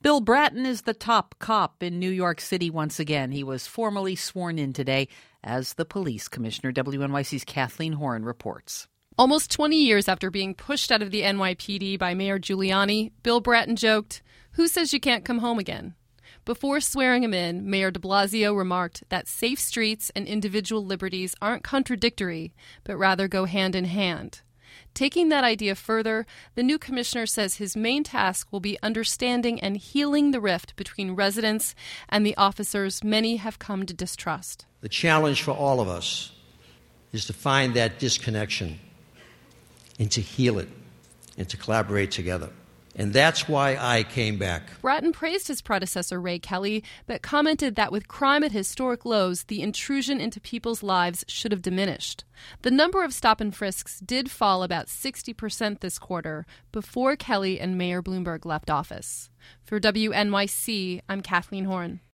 Bill Bratton is the top cop in New York City once again. He was formally sworn in today as the police commissioner. WNYC's Kathleen Horn reports. Almost 20 years after being pushed out of the NYPD by Mayor Giuliani, Bill Bratton joked, "Who says you can't come home again?" Before swearing him in, Mayor de Blasio remarked that safe streets and individual liberties aren't contradictory, but rather go hand in hand. Taking that idea further, the new commissioner says his main task will be understanding and healing the rift between residents and the officers many have come to distrust. The challenge for all of us is to find that disconnection and to heal it and to collaborate together. And that's why I came back. Bratton praised his predecessor, Ray Kelly, but commented that with crime at historic lows, the intrusion into people's lives should have diminished. The number of stop and frisks did fall about 60% this quarter, before Kelly and Mayor Bloomberg left office. For WNYC, I'm Kathleen Horn.